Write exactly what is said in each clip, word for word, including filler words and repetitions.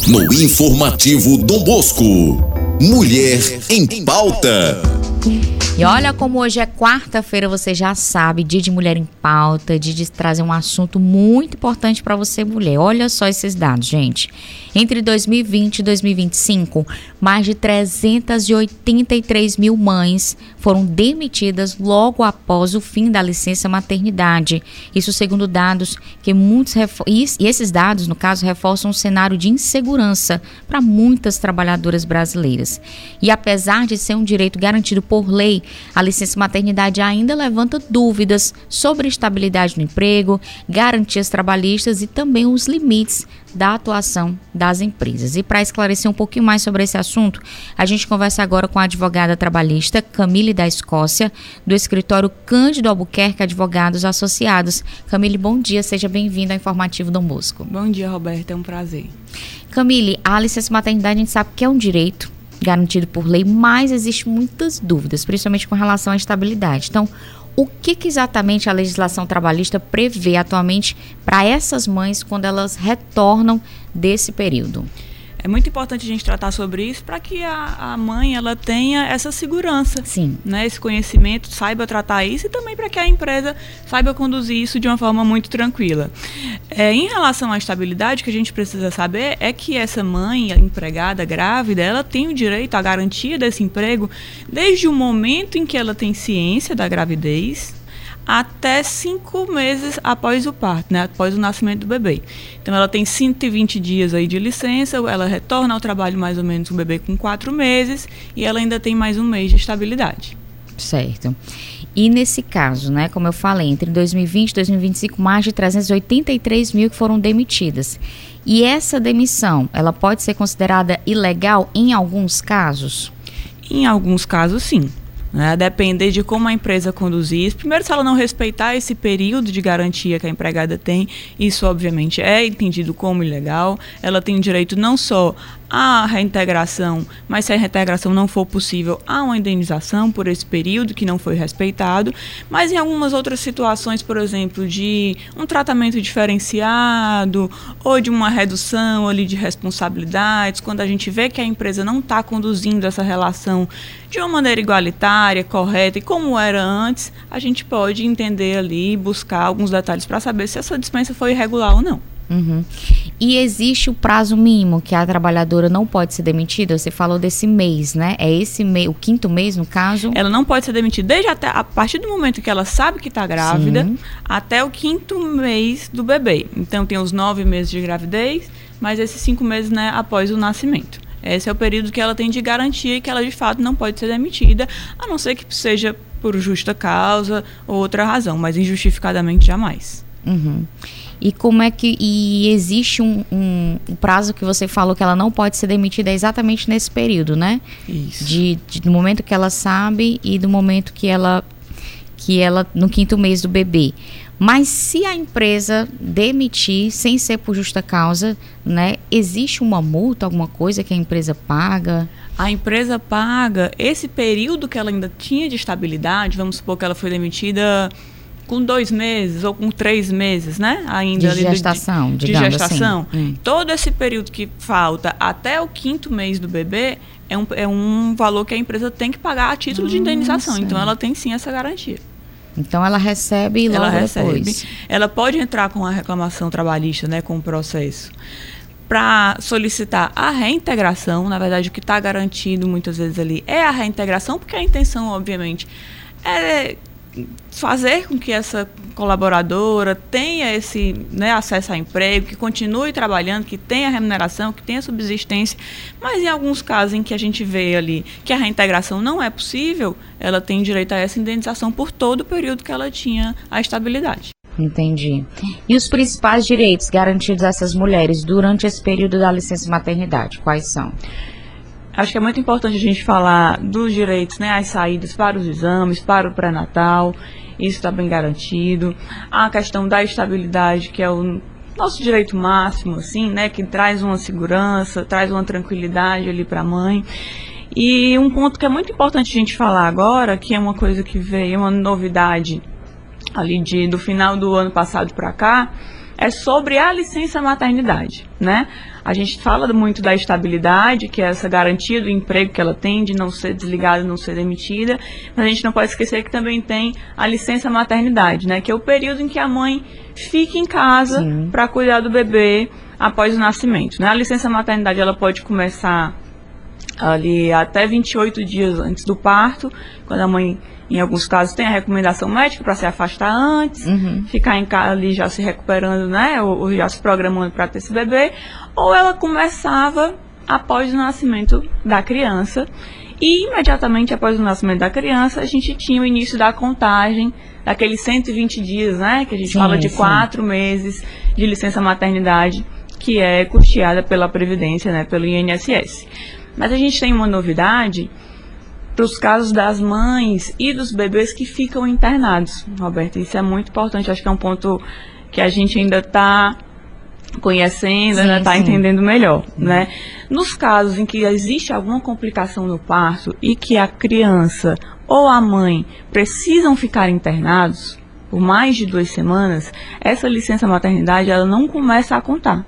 No Informativo Dom Bosco, Mulher em Pauta. E olha como hoje é quarta-feira, você já sabe, dia de Mulher em Pauta, dia de trazer um assunto muito importante para você, mulher. Olha só esses dados, gente. Entre dois mil e vinte e dois mil e vinte e cinco, mais de trezentas e oitenta e três mil mães foram demitidas logo após o fim da licença maternidade. Isso segundo dados que muitos... Refor- e esses dados, no caso, reforçam um cenário de insegurança para muitas trabalhadoras brasileiras. E apesar de ser um direito garantido por lei, a licença maternidade ainda levanta dúvidas sobre estabilidade no emprego, garantias trabalhistas e também os limites da atuação das empresas. E para esclarecer um pouquinho mais sobre esse assunto, a gente conversa agora com a advogada trabalhista Camille da Escócia, do escritório Cândido Albuquerque Advogados Associados. Camille, bom dia, seja bem-vinda ao Informativo Dom Bosco. Bom dia, Roberta, é um prazer. Camille, a licença maternidade a gente sabe que é um direito garantido por lei, mas existem muitas dúvidas, principalmente com relação à estabilidade. Então, o que, que exatamente a legislação trabalhista prevê atualmente para essas mães quando elas retornam desse período? É muito importante a gente tratar sobre isso para que a, a mãe ela tenha essa segurança, Sim. né, esse conhecimento, saiba tratar isso e também para que a empresa saiba conduzir isso de uma forma muito tranquila. É, em relação à estabilidade, o que a gente precisa saber é que essa mãe, a empregada grávida, ela tem o direito à garantia desse emprego desde o momento em que ela tem ciência da gravidez até cinco meses após o parto, né, após o nascimento do bebê. Então, ela tem cento e vinte dias aí de licença, ela retorna ao trabalho mais ou menos o bebê com quatro meses e ela ainda tem mais um mês de estabilidade. Certo. E nesse caso, né, como eu falei, entre dois mil e vinte e dois mil e vinte e cinco, mais de trezentas e oitenta e três mil que foram demitidas. E essa demissão, ela pode ser considerada ilegal em alguns casos? Em alguns casos, sim. Né, a depender de como a empresa conduzir isso. Primeiro, se ela não respeitar esse período de garantia que a empregada tem, isso obviamente é entendido como ilegal. Ela tem o direito não só à reintegração, mas se a reintegração não for possível, há uma indenização por esse período que não foi respeitado. Mas em algumas outras situações, por exemplo, de um tratamento diferenciado ou de uma redução ali de responsabilidades, quando a gente vê que a empresa não está conduzindo essa relação de uma maneira igualitária, correta e como era antes, a gente pode entender ali, buscar alguns detalhes para saber se essa dispensa foi irregular ou não. Uhum. E existe o prazo mínimo que a trabalhadora não pode ser demitida? Você falou desse mês, né? É esse mês, o quinto mês, no caso? Ela não pode ser demitida desde até, a partir do momento que ela sabe que está grávida, Sim. até o quinto mês do bebê. Então, tem os nove meses de gravidez, mas esses cinco meses, né, após o nascimento. Esse é o período que ela tem de garantia e que ela, de fato, não pode ser demitida, a não ser que seja por justa causa ou outra razão, mas injustificadamente jamais. Uhum. E como é que e existe um, um, um prazo que você falou que ela não pode ser demitida exatamente nesse período, né? Isso. De, de, do momento que ela sabe e do momento que ela, que ela no quinto mês do bebê. Mas se a empresa demitir sem ser por justa causa, né? Existe uma multa, alguma coisa que a empresa paga? A empresa paga esse período que ela ainda tinha de estabilidade, vamos supor que ela foi demitida com dois meses ou com três meses, né? Ainda de gestação, de, de digamos gestação. assim. Hum. Todo esse período que falta até o quinto mês do bebê é um, é um valor que a empresa tem que pagar a título Nossa. de indenização. Então, ela tem sim essa garantia. Então, ela recebe logo ela recebe. depois. Ela pode entrar com a reclamação trabalhista, né? Com o processo, para solicitar a reintegração. Na verdade, o que está garantido muitas vezes ali é a reintegração, porque a intenção, obviamente, é fazer com que essa colaboradora tenha esse, né, acesso a emprego, que continue trabalhando, que tenha remuneração, que tenha subsistência. Mas em alguns casos em que a gente vê ali que a reintegração não é possível, ela tem direito a essa indenização por todo o período que ela tinha a estabilidade. Entendi. E os principais direitos garantidos a essas mulheres durante esse período da licença maternidade, quais são? Acho que é muito importante a gente falar dos direitos, né, às saídas para os exames, para o pré-natal, isso está bem garantido. A questão da estabilidade, que é o nosso direito máximo, assim, né, que traz uma segurança, traz uma tranquilidade ali para a mãe. E um ponto que é muito importante a gente falar agora, que é uma coisa que veio, uma novidade ali de, do final do ano passado para cá, é sobre a licença maternidade, né? A gente fala muito da estabilidade, que é essa garantia do emprego que ela tem, de não ser desligada, não ser demitida, mas a gente não pode esquecer que também tem a licença maternidade, né? Que é o período em que a mãe fica em casa para cuidar do bebê após o nascimento, né? A licença maternidade ela pode começar ali até vinte e oito dias antes do parto, quando a mãe, em alguns casos, tem a recomendação médica para se afastar antes, uhum. ficar em casa ali já se recuperando, né, ou, ou já se programando para ter esse bebê, ou ela começava após o nascimento da criança, e imediatamente após o nascimento da criança, a gente tinha o início da contagem, daqueles cento e vinte dias, né, que a gente sim, fala de sim. quatro meses de licença maternidade, que é custeada pela Previdência, né, pelo I N S S. Mas a gente tem uma novidade para os casos das mães e dos bebês que ficam internados, Roberta. Isso é muito importante, acho que é um ponto que a gente ainda está conhecendo, sim, ainda está entendendo melhor, uhum. né? Nos casos em que existe alguma complicação no parto e que a criança ou a mãe precisam ficar internados por mais de duas semanas, essa licença maternidade ela não começa a contar.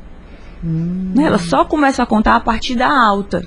Hum. Ela só começa a contar a partir da alta.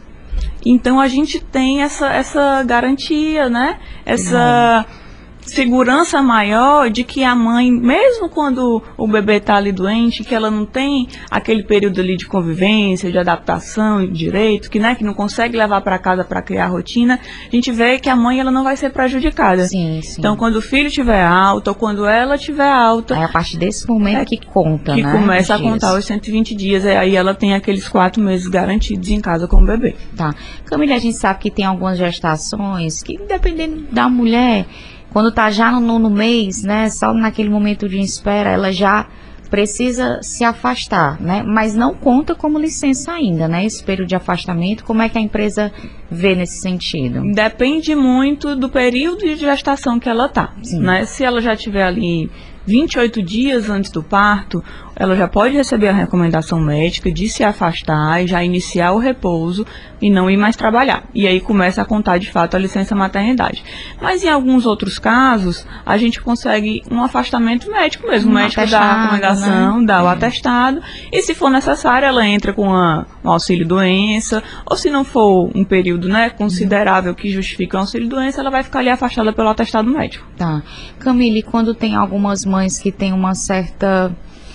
Então a gente tem essa, essa garantia, né? Essa segurança maior de que a mãe, mesmo quando o bebê está ali doente, que ela não tem aquele período ali de convivência, de adaptação, de direito, que, né, que não consegue levar para casa para criar a rotina, a gente vê que a mãe ela não vai ser prejudicada. Sim, sim. Então quando o filho estiver alto, ou quando ela estiver alta... É a partir desse momento é que conta, que né? Que começa a contar os cento e vinte dias, e aí ela tem aqueles quatro meses garantidos em casa com o bebê. Tá. Camila, a gente sabe que tem algumas gestações que, dependendo da mulher... Quando está já no, no mês, né, só naquele momento de espera, ela já precisa se afastar, né? Mas não conta como licença ainda, né? Esse período de afastamento, como é que a empresa vê nesse sentido? Depende muito do período de gestação que ela está, né? Se ela já tiver ali vinte e oito dias antes do parto, ela já pode receber a recomendação médica de se afastar e já iniciar o repouso e não ir mais trabalhar. E aí começa a contar de fato a licença maternidade. Mas em alguns outros casos, a gente consegue um afastamento médico mesmo. Um o médico dá a recomendação, né? dá o é. atestado, e se for necessário, ela entra com a, um auxílio-doença, ou se não for um período, né, considerável que justifica o auxílio-doença, ela vai ficar ali afastada pelo atestado médico. Tá. Camille, quando tem algumas mães que têm uma certa...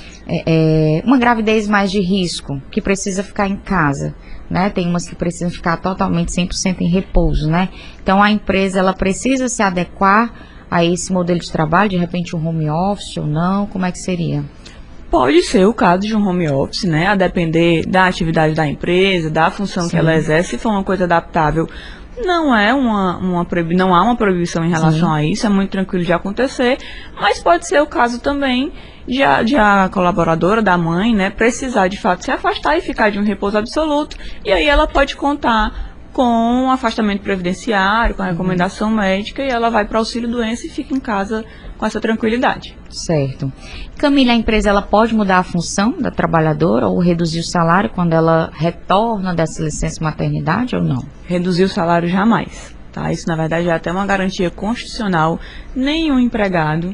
É, é, uma gravidez mais de risco, que precisa ficar em casa, né? Tem umas que precisam ficar totalmente cem por cento em repouso, né? Então a empresa ela precisa se adequar a esse modelo de trabalho, de repente um home office ou não, como é que seria? Pode ser o caso de um home office, né? A depender da atividade da empresa, da função Sim. que ela exerce, se for uma coisa adaptável. Não é uma, uma não há uma proibição em relação Sim. a isso, é muito tranquilo de acontecer, mas pode ser o caso também de a, de a colaboradora da mãe, né, precisar de fato se afastar e ficar de um repouso absoluto, e aí ela pode contar com um afastamento previdenciário, com a recomendação uhum. médica, e ela vai para o auxílio-doença e fica em casa com essa tranquilidade. Certo. Camila, a empresa ela pode mudar a função da trabalhadora ou reduzir o salário quando ela retorna dessa licença maternidade ou não? Reduzir o salário jamais, tá? Isso na verdade é até uma garantia constitucional. Nenhum empregado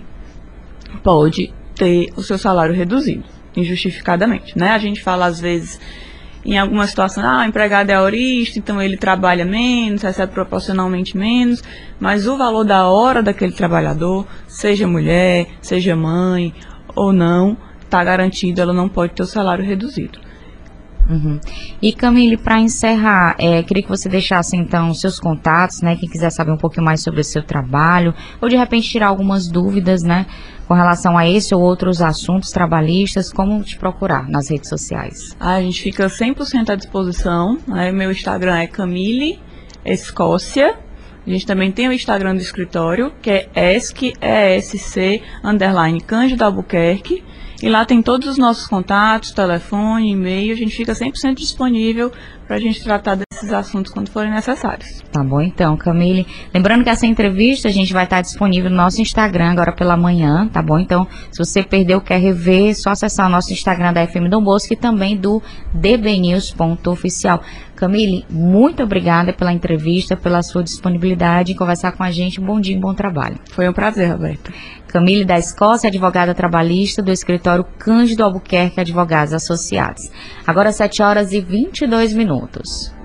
pode ter o seu salário reduzido, injustificadamente, né? A gente fala às vezes... Em alguma situação, ah, o empregado é aurista, então ele trabalha menos, recebe proporcionalmente menos, mas o valor da hora daquele trabalhador, seja mulher, seja mãe ou não, está garantido, ela não pode ter o salário reduzido. Uhum. E Camille, para encerrar, é, queria que você deixasse então os seus contatos, né? Quem quiser saber um pouquinho mais sobre o seu trabalho, ou de repente tirar algumas dúvidas, né? Com relação a esse ou outros assuntos trabalhistas, como te procurar nas redes sociais? A gente fica cem por cento à disposição, né? Meu Instagram é Camille Escócia. A gente também tem o Instagram do escritório, que é esc, esc, underline, Cândido Albuquerque. E lá tem todos os nossos contatos, telefone, e-mail. A gente fica cem por cento disponível para a gente tratar desse esses assuntos quando forem necessários. Tá bom então, Camille. Lembrando que essa entrevista a gente vai estar disponível no nosso Instagram agora pela manhã, tá bom? Então, se você perdeu, quer rever, é só acessar o nosso Instagram da F M Dom Bosco e também do d b news ponto oficial. Camille, muito obrigada pela entrevista, pela sua disponibilidade em conversar com a gente. Bom dia e bom trabalho. Foi um prazer, Roberta. Camille da Escócia, advogada trabalhista do escritório Cândido Albuquerque Advogados Associados. Agora sete horas e vinte e dois minutos.